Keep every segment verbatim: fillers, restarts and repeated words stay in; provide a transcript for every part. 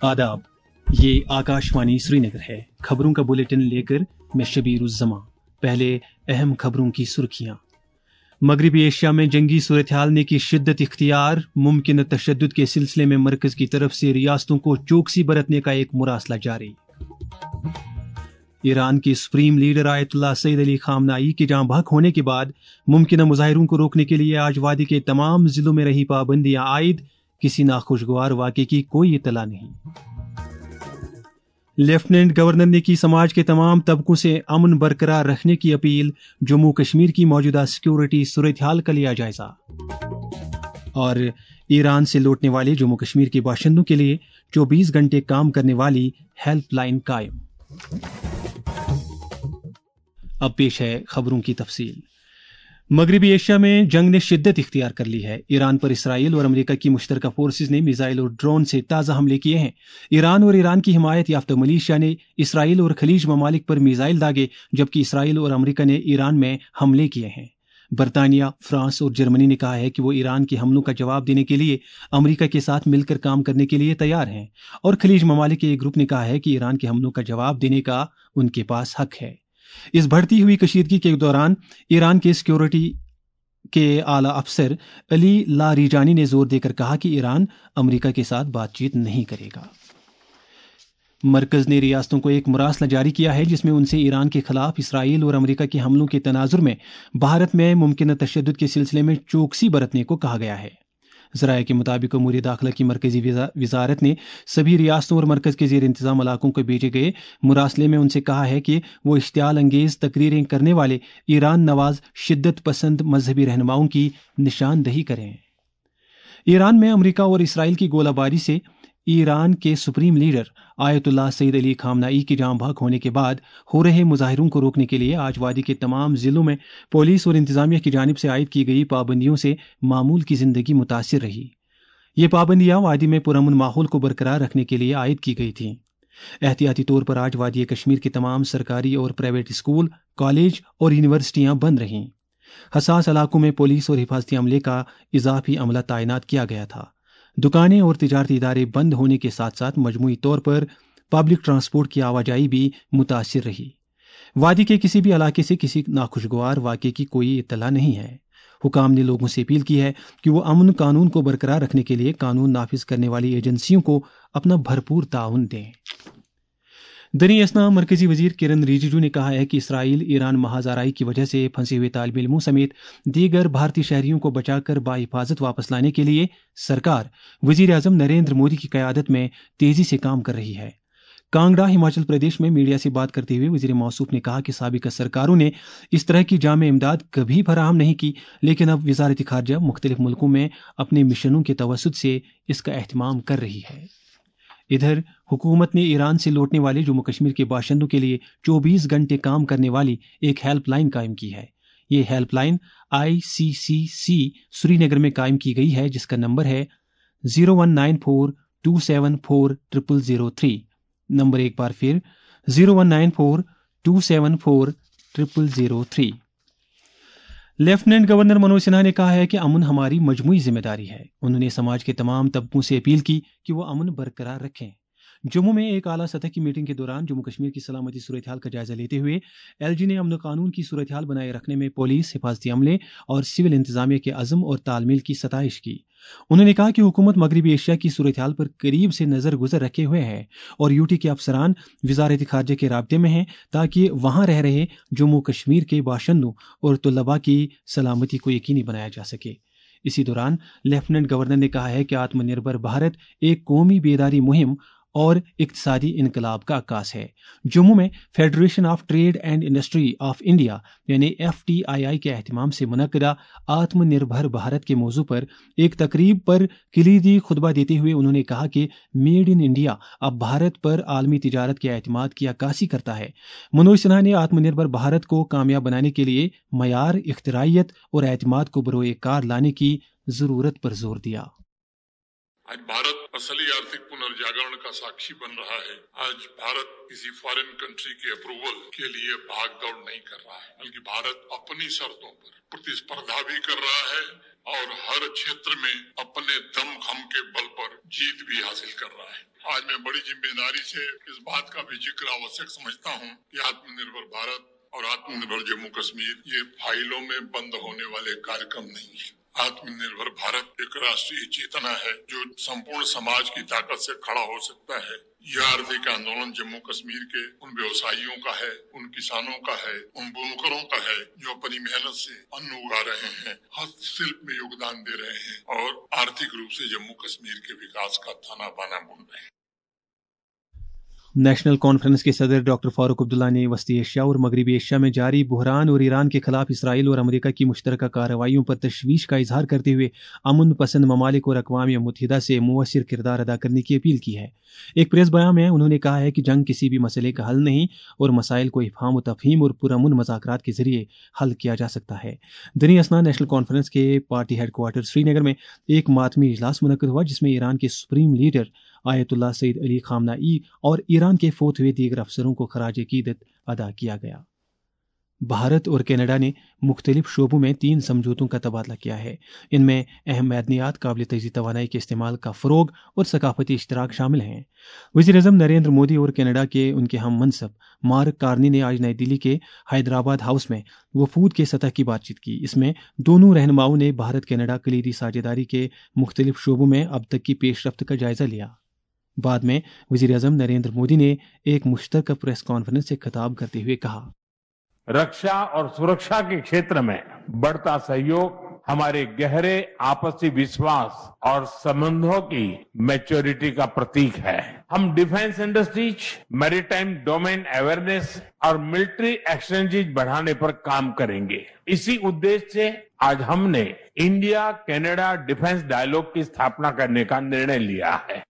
आदाब, ये आकाशवाणी श्रीनगर है। खबरों का बुलेटिन लेकर मैं शबीर उज़्ज़मा। पहले अहम खबरों की सुर्खियां। मगरबी एशिया में जंगी सूरत-ए-हाल ने की शिद्दत इख्तियार। मुमकिन तशद्दुद के सिलसिले में मरकज की तरफ से रियासतों को चौकसी बरतने का एक मुरासला जारी। ईरान के supreme leader Ayatollah Sayyid Ali Khamenei के जाँ बहक होने के बाद मुमकिन मुजाहिरों को रोकने के लिए आज वादी के तमाम जिलों में रही पाबंदियां आयद। किसी नाखुशगवार वाक़े की कोई इत्तला नहीं। लेफ्टिनेंट गवर्नर ने की समाज के तमाम तबकों से अमन बरकरार रखने की अपील। जम्मू कश्मीर की मौजूदा सिक्योरिटी सूरत-ए-हाल का लिया जायजा। और ईरान से लौटने वाले जम्मू कश्मीर के बाशिंदों के लिए चौबीस घंटे काम करने वाली हेल्पलाइन कायम। अब पेश है खबरों की तफसील। मगरबी एशिया में जंग ने शिद्दत इख्तियार कर ली है। ईरान पर इसराइल और अमेरिका की मुश्तरका फोर्सेज ने मिसाइल और ड्रोन से ताज़ा हमले किए हैं। ईरान और ईरान की हिमायत याफ्ता मलेशिया ने इसराइल और खलीज ममालिक पर मिसाइल दागे, जबकि इसराइल और अमेरिका ने ईरान में हमले किए हैं। बरतानिया, फ्रांस और जर्मनी ने कहा है कि वो ईरान के हमलों का जवाब देने के लिए अमेरिका के साथ मिलकर काम करने के लिए तैयार हैं, और खलीज ममालिक के एक ग्रुप ने कहा है कि ईरान के हमलों का जवाब देने का उनके पास हक है। इस बढ़ती हुई कशीदगी के दौरान ईरान के सिक्योरिटी के आला अफसर अली लारीजानी ने जोर देकर कहा कि ईरान अमेरिका के साथ बातचीत नहीं करेगा। मरकज ने रियासतों को एक मुरासला जारी किया है, जिसमें उनसे ईरान के खिलाफ इसराइल और अमेरिका के हमलों के तनाजुर में भारत में मुमकिन तशद्दुद के सिलसिले में चौकसी बरतने को कहा गया है। ज़राए के मुताबिक अमूर दाखिला की मरकजी वजारत ने सभी रियासतों और मरकज के ज़ेर इंतज़ाम इलाकों को भेजे गए मुरासले में उनसे कहा है कि वो इश्तियाल अंगेज तकरीरें करने वाले ईरान नवाज शिद्दत पसंद मजहबी रहनुमाओं की निशानदही करें। ईरान में अमेरिका और इसराइल की गोलाबारी से ईरान के supreme leader Ayatollah Sayyid Ali Khamenei की जाँ बहक होने के बाद हो रहे मुजाहिरों को रोकने के लिए आज वादी के तमाम जिलों में पुलिस और इंतजामिया की जानिब से आयद की गई पाबंदियों से मामूल की जिंदगी मुतासिर रही। ये पाबंदियां वादी में पुरअमन माहौल को बरकरार रखने के लिए आयद की गई थीं। एहतियाती तौर पर आज वादी कश्मीर के तमाम सरकारी और प्राइवेट स्कूल, कॉलेज और यूनिवर्सिटियां बंद रहीं। हसास इलाकों में पुलिस और हिफाजती अमले का इजाफी अमला तैनात किया गया था। दुकानें और तिजारती इदारे बंद होने के साथ साथ मजमूई तौर पर पब्लिक ट्रांसपोर्ट की आवाजाही भी मुतासिर रही। वादी के किसी भी इलाके से किसी नाखुशगवार वाक़े की कोई इत्तला नहीं है। हुकाम ने लोगों से अपील की है कि वो अमन कानून को बरकरार रखने के लिए कानून नाफिज करने वाली एजेंसियों को अपना भरपूर ताउन दें। दरी असना मरकजी वजीर किरण रिजिजू ने कहा है कि इसराइल ईरान महाजाराई की वजह से फंसे हुए तालिब इल्मों समेत दीगर भारतीय शहरियों को बचाकर बाहिफाजत वापस लाने के लिए सरकार वजीर आजम नरेंद्र मोदी की क़यादत में तेजी से काम कर रही है। कांगड़ा, हिमाचल प्रदेश में मीडिया से बात करते हुए वजीर मौसूफ ने कहा कि साबिक़ा सरकारों ने इस तरह की जामे इमदाद कभी फराहम नहीं की, लेकिन अब वज़ारत ख़ारजा मुख्तलिफ मुल्कों में अपने मिशनों के तवस्सुत से इसका एहतमाम कर रही है। इधर हुकूमत ने ईरान से लौटने वाले जम्मू कश्मीर के बाशिंदों के लिए चौबीस घंटे काम करने वाली एक हेल्पलाइन कायम की है। ये हेल्पलाइन आई सी सी सी श्रीनगर में कायम की गई है, जिसका नंबर है zero one nine four two seven four triple zero three. नंबर एक बार फिर zero one nine four two seven four triple zero three. Lieutenant governor Manoj Sinha ने कहा है कि अमन हमारी मजमूई जिम्मेदारी है। उन्होंने समाज के तमाम तबकों से अपील की कि वो अमन बरकरार रखें। जम्मू में एक आला सतह की मीटिंग के दौरान जम्मू कश्मीर की सलामती सूरत-ए-हाल का जायजा लेते हुए एलजी ने अमन कानून की सूरत-ए-हाल बनाए रखने में पुलिस, हिफाजती अमले और सिविल इंतजामिया के अज़म और तालमेल की सताइश की। उन्होंने कहा कि हुकूमत मगरबी एशिया की सूरत-ए-हाल पर करीब से नजर गुजर रखे हुए है और यूटी के अफसरान वज़ारत ख़ारजा के राब्ते में हैं, ताकि वहां रह रहे जम्मू कश्मीर के बाशिंदों और तुलबा की सलामती को यकीनी बनाया जा सके। इसी दौरान लेफ्टिनेंट गवर्नर ने कहा है कि आत्मनिर्भर भारत एक कौमी बेदारी मुहिम और इक्तिसादी इनकलाब का आकाश है। जम्मू में federation of trade and industry of India यानी एफ टी आई आई के एहतमाम से मुनक्किदा आत्मनिर्भर भारत के मौजू पर एक तकरीब पर कलीदी खुतबा देते हुए उन्होंने कहा कि मेड इन इंडिया अब भारत पर आलमी तिजारत के एतमाद की अक्कासी करता है। मनोज सिन्हा ने आत्मनिर्भर भारत को कामयाब बनाने के लिए मयार, इख्तिराइयत और एतमाद को बरोए कार लाने की जरूरत पर जोर दिया। आज भारत असली आर्थिक पुनर्जागरण का साक्षी बन रहा है। आज भारत किसी फॉरेन कंट्री के अप्रूवल के लिए भाग दौड़ नहीं कर रहा है, बल्कि भारत अपनी शर्तों पर प्रतिस्पर्धा भी कर रहा है, और हर क्षेत्र में अपने दम खम के बल पर जीत भी हासिल कर रहा है। आज मैं बड़ी जिम्मेदारी से इस बात का भी जिक्र आवश्यक समझता हूँ कि आत्मनिर्भर भारत और आत्मनिर्भर जम्मू कश्मीर ये फाइलों में बंद होने वाले कार्यक्रम नहीं है। आत्मनिर्भर भारत एक राष्ट्रीय चेतना है जो संपूर्ण समाज की ताकत से खड़ा हो सकता है। यह आर्थिक आंदोलन जम्मू कश्मीर के उन व्यवसायियों का है, उन किसानों का है, उन बुनकरों का है जो अपनी मेहनत से अन्न उगा रहे हैं, हस्तशिल्प में योगदान दे रहे हैं और आर्थिक रूप से जम्मू कश्मीर के विकास का थाना बाना बुन रहे हैं। नेशनल कॉन्फ्रेंस के सदर डॉक्टर फारूक अब्दुल्ला ने वस्ती एशिया और मगरबी एशिया में जारी बुहरान और ईरान के खिलाफ इसराइल और अमेरिका की मुश्तरका कार्रवाइयों पर तशवीश का इजहार करते हुए अमन पसंद ममालिक और अक़वाम मुत्तहिदा से मुअस्सिर किरदार अदा करने की अपील की है। एक प्रेस बयान में उन्होंने कहा है कि जंग किसी भी मसले का हल नहीं और मसाइल को इफ़हाम व तफ़हीम और पुरअमन मज़ाकरात के जरिए हल किया जा सकता है। दनी असना नेशनल कॉन्फ्रेंस के पार्टी हेडक्वार्टर श्रीनगर में एक मातमी इजलास मुनक़्क़िद हुआ जिसमें ईरान के supreme leader Ayatollah Sayyid Ali Khamenei और ईरान के फोत हुए दीगर अफसरों को खराज अकीदत अदा किया गया। भारत और कनाडा ने मुख्तलिफ शोबों में तीन समझौतों का तबादला किया है। इनमें अहम मैदनियात, काबिल तजदीद तवानाई के इस्तेमाल का फ़रोग और सकाफती इश्तराक शामिल हैं। वज़ीर-ए-आज़म नरेंद्र मोदी और कनाडा के उनके हम मनसब मार्क कार्नी ने आज नई दिल्ली के हैदराबाद हाउस में वफूद के सतह की बातचीत की। इसमें दोनों रहनुमाओं ने भारत कनाडा कलीदी साझेदारी के मुख्तलिफ शोबों में अब तक की पेशरफ्त का जायजा लिया। बाद में वज़ीर-ए-आज़म नरेंद्र मोदी ने एक मुश्तरका प्रेस कॉन्फ्रेंस से खिताब करते हुए कहा, रक्षा और सुरक्षा के क्षेत्र में बढ़ता सहयोग हमारे गहरे आपसी विश्वास और संबंधों की मैच्योरिटी का प्रतीक है। हम defence industries, maritime domain awareness और मिलिट्री एक्सचेंजेज बढ़ाने पर काम करेंगे। इसी उद्देश्य से आज हमने इंडिया कनाडा डिफेंस डायलॉग की स्थापना करने का निर्णय लिया है।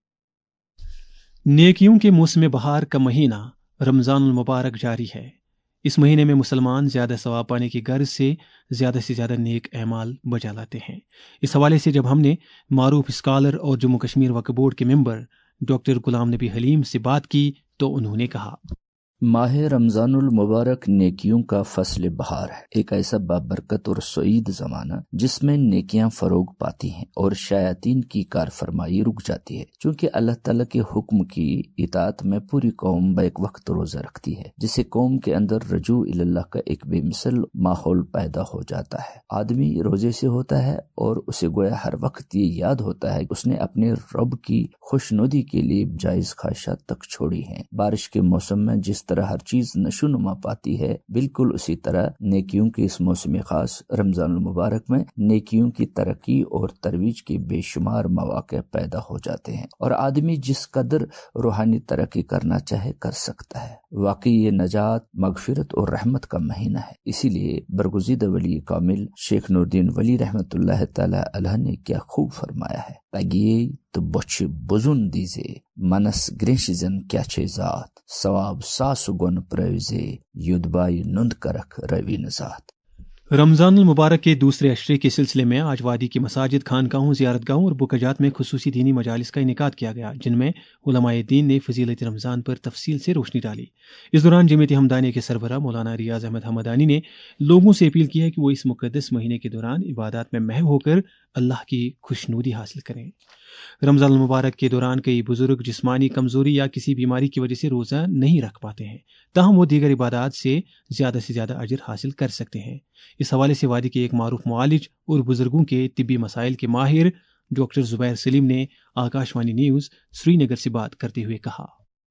नेकियों के मौसम बहार का महीना रमजानुल मुबारक जारी है। इस महीने में मुसलमान ज़्यादा सवाब पाने की गर्ज से ज़्यादा से ज़्यादा नेक अमाल बजा लाते हैं। इस हवाले से जब हमने मारूफ स्कॉलर और जम्मू कश्मीर वक्फ बोर्ड के मेंबर डॉक्टर गुलाम नबी हलीम से बात की तो उन्होंने कहा, माह रमजानुल मुबारक नेकियों का फसल बहार है। एक ऐसा बाबरकत और सईद ज़माना जिसमें नेकियां फरोग पाती हैं और शायातीन की कारफरमाई रुक जाती है। चूँकि अल्लाह ताला के हुक्म की इताअत में पूरी कौम बैक वक्त रोज़ा रखती है, जिससे कौम के अंदर रजू इल्लाह का एक बेमिसल माहौल पैदा हो जाता है। आदमी रोजे से होता है और उसे गोया हर वक्त ये याद होता है कि उसने अपने रब की खुशनुदी के लिए जायज ख्वाहिशात तक छोड़ी हैं। बारिश के मौसम में जिस तरह हर चीज नशोनुमा पाती है, बिल्कुल उसी तरह नेकियों के इस मौसम खास रमजानुल मुबारक में नेकियों की तरक्की और तरवीज के बेशुमार मौके पैदा हो जाते हैं और आदमी जिस कदर रूहानी तरक्की करना चाहे कर सकता है। वाकई ये नजात, मगफिरत और रहमत का महीना है। इसीलिए बरगुज़ीदा वली कामिल शेख नूरुद्दीन वली रहमतुल्लाह तआला अलैह ने क्या खूब फरमाया है, तागिए तो बच्चे बुजुन दीजे मनस ग्रेशिजन क्या छे जात सवाब सासुगन प्रयोजे युद्धबाई नुंद करक रवि नजात। रमजानुल मुबारक के दूसरे अशरे के सिलसिले में आज वादी की मसाजिद, खानकाहों, ज़ियारतगाहों और बुकजात में खुसूसी दीनी मजालिस का इनेकाद किया गया, जिनमें उलमाए दीन ने फजीलत रमज़ान पर तफसील से रोशनी डाली। इस दौरान जमीयत हमदानी के सरबराह मौलाना रियाज अहमद हमदानी ने लोगों से अपील की है कि वो इस मुक़द्दस महीने के दौरान इबादत में महव होकर अल्लाह की खुशनुदी हासिल करें। रमज़ानुल मुबारक के दौरान कई बुजुर्ग जिस्मानी कमजोरी या किसी बीमारी की वजह से रोज़ा नहीं रख पाते हैं, ताहम वो दीगर इबादत से ज़्यादा से ज़्यादा अजर हासिल कर सकते हैं। इस हवाले से वादी के एक मारूफ मुआलिज और बुजुर्गों के तिब्बी मसाइल के माहिर डॉक्टर जुबैर सलीम ने आकाशवाणी न्यूज़ श्रीनगर से बात करते हुए कहा,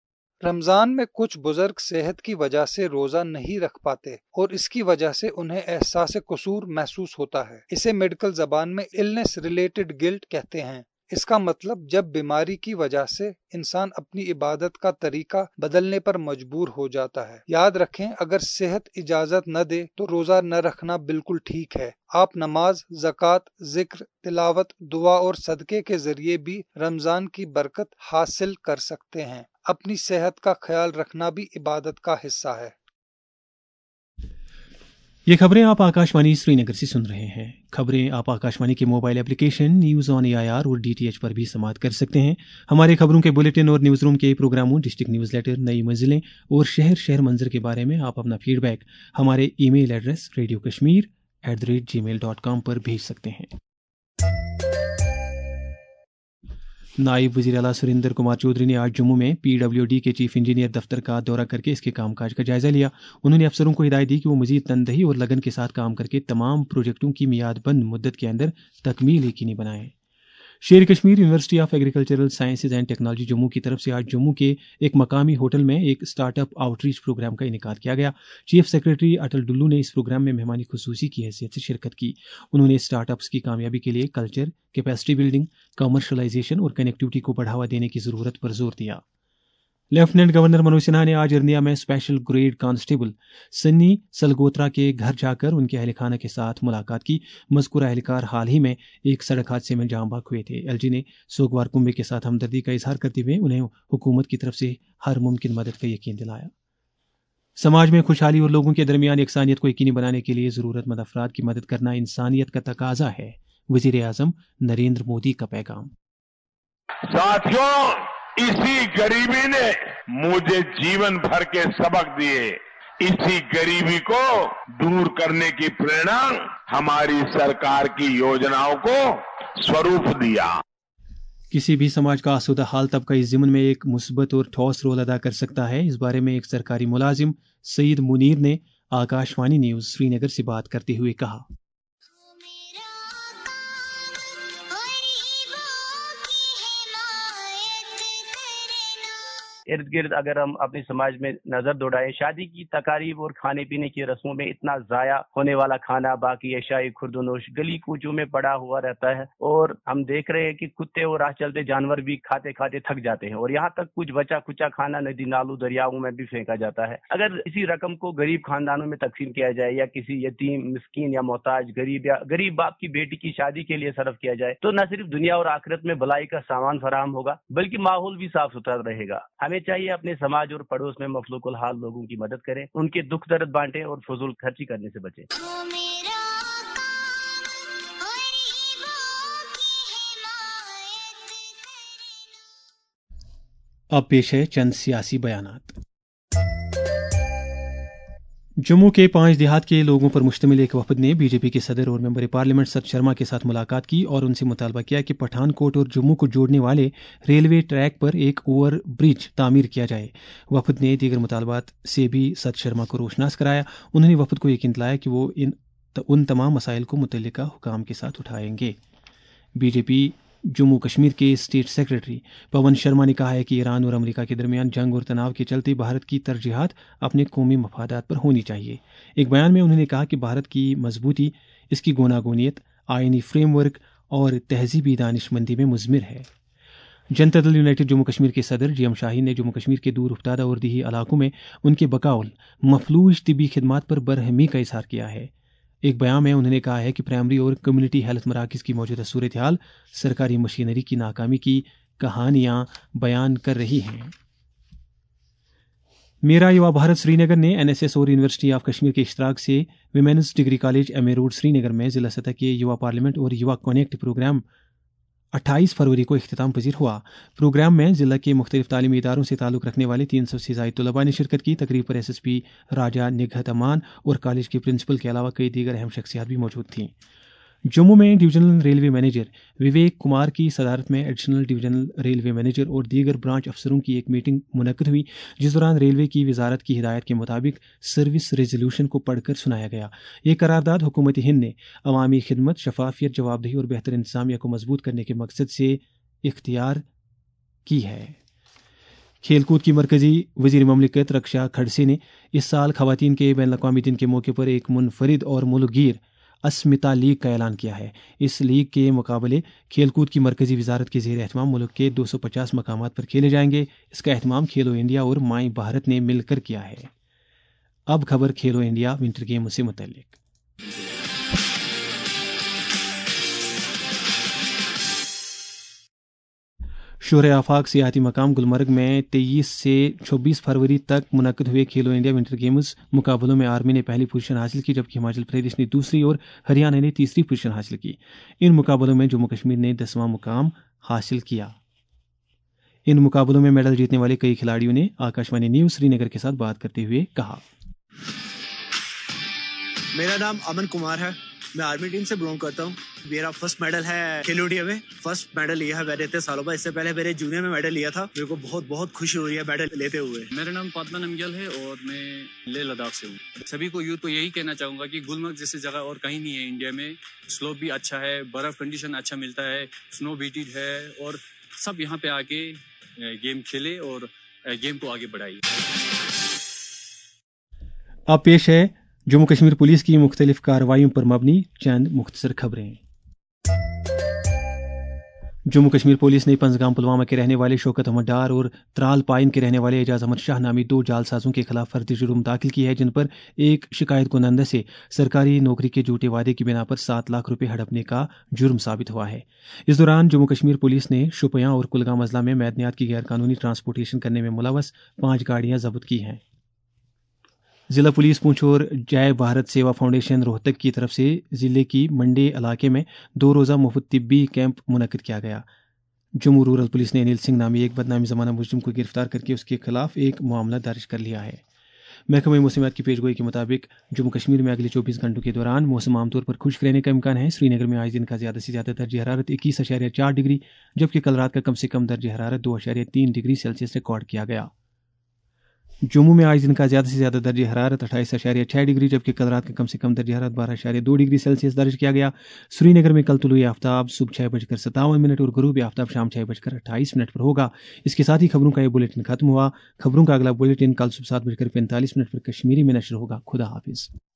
रमजान में कुछ बुजुर्ग सेहत की वजह से रोजा नहीं रख पाते और इसकी वजह से उन्हें एहसास कसूर महसूस होता है। इसे मेडिकल जबान में इलनेस रिलेटेड गिल्ट कहते हैं। इसका मतलब जब बीमारी की वजह से इंसान अपनी इबादत का तरीका बदलने पर मजबूर हो जाता है। याद रखें, अगर सेहत इजाजत न दे तो रोजा न रखना बिल्कुल ठीक है। आप नमाज, ज़कात, जिक्र, तिलावत, दुआ और सदके के जरिए भी रमजान की बरकत हासिल कर सकते हैं। अपनी सेहत का ख्याल रखना भी इबादत का हिस्सा है। ये खबरें आप आकाशवाणी श्रीनगर से सुन रहे हैं। खबरें आप आकाशवाणी के mobile application news on AIR और डीटीएच पर भी समाप्त कर सकते हैं। हमारे खबरों के बुलेटिन और न्यूज़ रूम के प्रोग्रामों, डिस्ट्रिक्ट न्यूज़ लेटर, नई मंजिलें और शहर शहर मंजर के बारे में आप अपना फीडबैक हमारे email address radio Kashmir at the rate gmail dot com पर भेज सकते हैं। نائب وزیر اعلیٰ سریندر کمار چودھری نے آج جموں میں پی ڈبلیو ڈی کے چیف انجینئر دفتر کا دورہ کر کے اس کے کام کاج کا جائزہ لیا. انہوں نے افسروں کو ہدایت دی کہ وہ مزید تندہی اور لگن کے ساتھ کام کر کے تمام پروجیکٹوں کی میعاد بند مدت کے اندر تکمیل یقینی بنائیں. Sher Kashmir university of agricultural sciences and technology Jammu کی طرف سے آج جموں کے ایک مقامی ہوٹل میں ایک start up outreach programme کا انعقاد کیا گیا. چیف سیکرٹری اٹل ڈلو نے اس پروگرام میں مہمانی خصوصی کی حیثیت سے شرکت کی. انہوں نے اسٹارٹ اپس کی کامیابی کے لیے کلچر، کیپیسٹی بلڈنگ، کمرشلائزیشن اور کنیکٹیوٹی کو بڑھاوا دینے کی ضرورت پر زور دیا. لیفٹیننٹ گورنر منوج سنہا نے آج ارنیا میں special grade constable Sunny Salgotra کے گھر جا کر ان کے اہل خانہ کے ساتھ ملاقات کی. مذکورہ اہلکار حال ہی میں ایک سڑک حادثے میں جاں بحق ہوئے تھے. ایل جی نے سوگوار کنبے کے ساتھ ہمدردی کا اظہار کرتے ہوئے انہیں حکومت کی طرف سے ہر ممکن مدد کا یقین دلایا. سماج میں خوشحالی اور لوگوں کے درمیان یکسانیت کو یقینی بنانے کے لیے ضرورت مند افراد کی مدد کرنا انسانیت کا تقاضا ہے. وزیر اعظم نریندر مودی کا پیغام. ساتھیوں، اسی غریبی نے مجھے جیون بھر کے سبق دیے. اسی غریبی کو دور کرنے کی پریرنا ہماری سرکار کی یوجناؤں کو سوروپ دیا. کسی بھی سماج کا آسودہ حال طبقہ اس ضمن میں ایک مثبت اور ٹھوس رول ادا کر سکتا ہے. اس بارے میں ایک سرکاری ملازم سعید منیر نے Akashvani news Srinagar سے بات کرتے ہوئے کہا. ارد گرد اگر ہم اپنے سماج میں نظر دوڑائیں، شادی کی تقاریب اور کھانے پینے کی رسموں میں اتنا ضائع ہونے والا کھانا، باقی اشیاء خرد و نوش گلی کوچوں میں پڑا ہوا رہتا ہے، اور ہم دیکھ رہے ہیں کہ کتے اور راہ چلتے جانور بھی کھاتے کھاتے تھک جاتے ہیں، اور یہاں تک کچھ بچا کچا کھانا ندی نالوں دریاؤں میں بھی پھینکا جاتا ہے. اگر اسی رقم کو غریب خاندانوں میں تقسیم کیا جائے یا کسی یتیم، مسکین یا محتاج غریب یا غریب باپ کی بیٹی کی شادی کے لیے صرف کیا جائے تو نہ صرف دنیا اور آخرت میں بھلائی کا سامان فراہم ہوگا بلکہ ماحول بھی صاف ستھرا رہے گا. ہمیں چاہیے اپنے سماج اور پڑوس میں مفلوق الحال لوگوں کی مدد کریں، ان کے دکھ درد بانٹیں اور فضول خرچی کرنے سے بچیں. اب پیش ہے چند سیاسی بیانات. جموں کے پانچ دیہات کے لوگوں پر مشتمل ایک وفد نے بی جے پی کے صدر اور ممبر پارلیمنٹ ست شرما کے ساتھ ملاقات کی اور ان سے مطالبہ کیا کہ پٹھان کوٹ اور جموں کو جوڑنے والے ریلوے ٹریک پر ایک اوور برج تعمیر کیا جائے. وفد نے دیگر مطالبات سے بھی ست شرما کو روشناس کرایا. انہوں نے وفد کو یقین دلایا کہ وہ ان ان تمام مسائل کو متعلقہ حکام کے ساتھ اٹھائیں گے. B J P Jammu Kashmir کے اسٹیٹ سیکرٹری پون شرما نے کہا ہے کہ ایران اور امریکہ کے درمیان جنگ اور تناؤ کے چلتے بھارت کی ترجیحات اپنے قومی مفادات پر ہونی چاہیے. ایک بیان میں انہوں نے کہا کہ بھارت کی مضبوطی اس کی گوناگونیت، آئینی فریم ورک اور تہذیبی دانش مندی میں مضمر ہے. جنتا دل یونائٹڈ جموں کشمیر کے صدر جی ایم شاہین نے جموں کشمیر کے دور افتادہ اور دیہی علاقوں میں ان کے بقاول مفلوج طبی خدمات پر برہمی کا اظہار کیا ہے. ایک بیان میں انہوں نے کہا ہے کہ پرائمری اور کمیونٹی ہیلتھ مراکز کی موجودہ صورتحال سرکاری مشینری کی ناکامی کی کہانیاں بیان کر رہی ہیں. میرا یوا بھارت سری نگر نے این ایس ایس اور یونیورسٹی آف کشمیر کے اشتراک سے women's degree college M A road Srinagar میں ضلع سطح کے یوا پارلیمنٹ اور یوا کونیکٹ پروگرام اٹھائیس فروری کو اختتام پذیر ہوا. پروگرام میں ضلع کے مختلف تعلیمی اداروں سے تعلق رکھنے والے تین سو سے زائد طلباء نے شرکت کی. تقریب پر ایس ایس پی راجا نگہت امان اور کالج کے پرنسپل کے علاوہ کئی دیگر اہم شخصیات بھی موجود تھیں. جموں میں divisional railway manager Vivek Kumar کی صدارت میں ایڈیشنل ڈویژنل ریلوے مینیجر اور دیگر برانچ افسروں کی ایک میٹنگ منعقد ہوئی، جس دوران ریلوے کی وزارت کی ہدایت کے مطابق سروس ریزولوشن کو پڑھ کر سنایا گیا. یہ قرارداد حکومت ہند نے عوامی خدمت، شفافیت، جوابدہی اور بہتر انتظامیہ کو مضبوط کرنے کے مقصد سے اختیار کی ہے. کھیل کود کی مرکزی وزیر مملکت رکشا کھڑسے نے اس سال خواتین کے بین الاقوامی دن کے موقع پر ایک منفرد اور ملک گیر اسمتا لیگ کا اعلان کیا ہے. اس لیگ کے مقابلے کھیل کود کی مرکزی وزارت کے زیر اہتمام ملک کے دو سو پچاس مقامات پر کھیلے جائیں گے. اس کا اہتمام کھیلو انڈیا اور مائی بھارت نے مل کر کیا ہے. اب خبر کھیلو انڈیا ونٹر گیم سے متعلق. شورۂ آفاق سیاحتی مقام گلمرگ میں تیئیس سے چھبیس فروری تک منعقد ہوئے کھیلو انڈیا ونٹر گیمز مقابلوں میں آرمی نے پہلی پوزیشن حاصل کی، جبکہ ہماچل پردیش نے دوسری اور ہریانہ نے تیسری پوزیشن حاصل کی. ان مقابلوں میں جموں کشمیر نے دسواں مقام حاصل کیا. ان مقابلوں میں میڈل جیتنے والے کئی کھلاڑیوں نے Akashvani news Srinagar کے ساتھ بات کرتے ہوئے کہا. میرا نام امن کمار ہے میں آرمی ٹیم سے بلونگ کرتا ہوں. میرا فرسٹ میڈل ہے کھیلو انڈیا میں. فرسٹ میڈل لیا ہے میں نے اتنے سالوں بعد. اس سے پہلے میرے جونیئر میں میڈل لیا تھا. میرے کو بہت بہت خوشی ہو رہی ہے میڈل لیتے ہوئے. میرا نام پادما نمگیل ہے اور میں لیہ لداخ سے ہوں. سبھی کو یوتھ کو یہی کہنا چاہوں گا کہ گلمرگ جیسی جگہ اور کہیں نہیں ہے انڈیا میں. سلوپ بھی اچھا ہے, برف کنڈیشن اچھا ملتا ہے, سنو بیٹڈ ہے, اور سب یہاں پہ آ کے گیم کھیلے اور گیم کو آگے بڑھائیے. اب پیش ہے جموں کشمیر پولیس کی مختلف کارروائیوں پر مبنی چند مختصر خبریں. جموں کشمیر پولیس نے پنزگام پلوامہ کے رہنے والے شوکت احمد ڈار اور ترال پائن کے رہنے والے اعجاز احمد شاہ نامی دو جعلسازوں کے خلاف فرضی جرم داخل کی ہے, جن پر ایک شکایت کنندہ سے سرکاری نوکری کے جھوٹے وعدے کی بنا پر سات لاکھ روپے ہڑپنے کا جرم ثابت ہوا ہے. اس دوران جموں کشمیر پولیس نے شوپیاں اور کلگام اضلاع میں معدنیات کی غیر قانونی ٹرانسپورٹیشن کرنے میں ملوث پانچ گاڑیاں ضبط کی ہیں. ضلع پولیس پونچھ اور جے بھارت سیوا فاؤنڈیشن روہتک کی طرف سے ضلع کی منڈے علاقے میں دو روزہ مفت طبی کیمپ منعقد کیا گیا. جموں رورل پولیس نے انل سنگھ نامی ایک بدنامی زمانہ مجرم کو گرفتار کر کے اس کے خلاف ایک معاملہ درج کر لیا ہے. محکمہ موسمیات کی پیشگوئی کے مطابق جموں کشمیر میں اگلے چوبیس گھنٹوں کے دوران موسم عام طور پر خشک رہنے کا امکان ہے. سری نگر میں آج دن کا زیادہ سے زیادہ درجہ حرارت اکیس اشاریہ چار ڈگری جبکہ کل رات کا کم سے کم درجہ حرارت دو اشاریہ تین ڈگری سیلسیس ریکارڈ کیا گیا. جموں میں آج دن کا زیادہ سے زیادہ درجہ حرارت اٹھائیس اشاریہ چھ ڈگری جبکہ کل رات کا کم سے کم درجہ حرارت بارہ اشاریہ دو ڈگری سیلسیس درج کیا گیا. سری نگر میں کل طلوع آفتاب صبح چھ بج کر ستاون منٹ اور غروب آفتاب شام چھ بج کر اٹھائیس منٹ پر ہوگا. اس کے ساتھ ہی خبروں کا یہ بلیٹن ختم ہوا. خبروں کا اگلا بلیٹن کل صبح سات بج کر پینتالیس منٹ پر کشمیری میں نشر ہوگا. خدا حافظ.